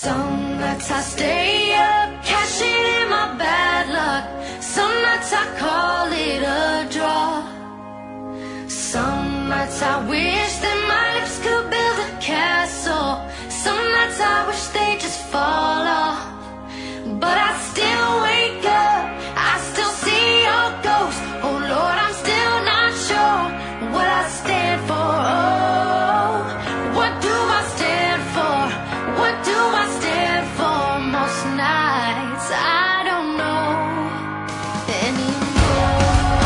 Some nights I stay up, cashing in my bad luck. Some nights I call it a draw. Some nights I wish that my lips could build a castle. Some nights I wish they just fall off. But I still wake up, I still see your ghost. Oh Lord, I'm still not sure what I stand for. Oh, what do I stand for? What do I stand for? Most nights I don't know anymore.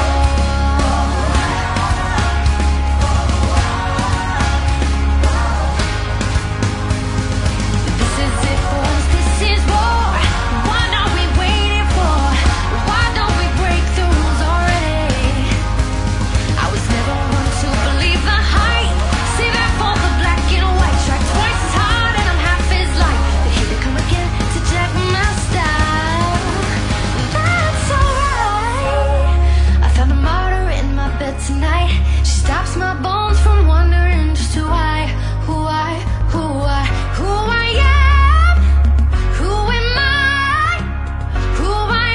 This is it, boys, this is war. What are we waiting for? Why don't we break the rules already? I was never one to believe the hype. Save that for the black and white. Try twice as hard and I'm half as light. But here they come again to jack my style. That's alright. I found a martyr in my bed tonight. She stops my bones from wondering just who I am. Who am I? Who I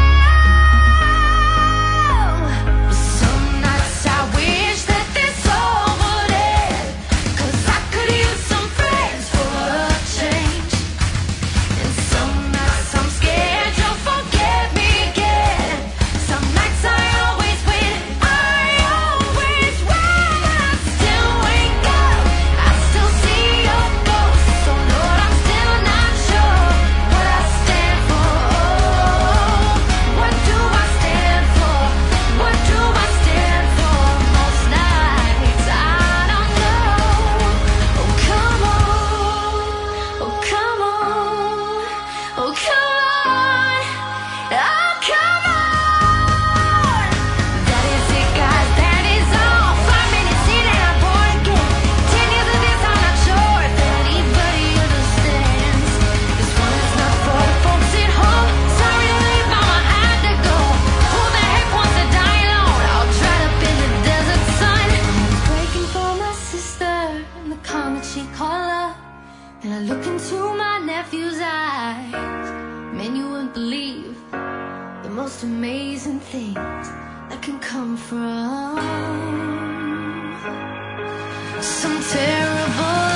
am. Some nights I wish that this all would end, 'cause I could use some friends for a change. And some nights I'm scared you'll forget me again. Some nights I always win, I always win. I still wake up, I still see your ghost. So Lord, I'm still not sure what I stand for. Oh, what do I stand for? What do I stand for? Most nights I don't know. Oh come on, oh come on, oh come on, oh come on. That is it, guys, that is all. 5 minutes in and I'm born again. 10 years of this, I'm not sure if anybody understands. This one is not for the folks at home. Sorry to leave, mama, had to go. Who the heck wants to die alone? All dried up in the desert sun. Breaking for my sister in the comet she called up. And I look into my nephew's eyes. Man, you wouldn't believe the most amazing things that can come from some terrible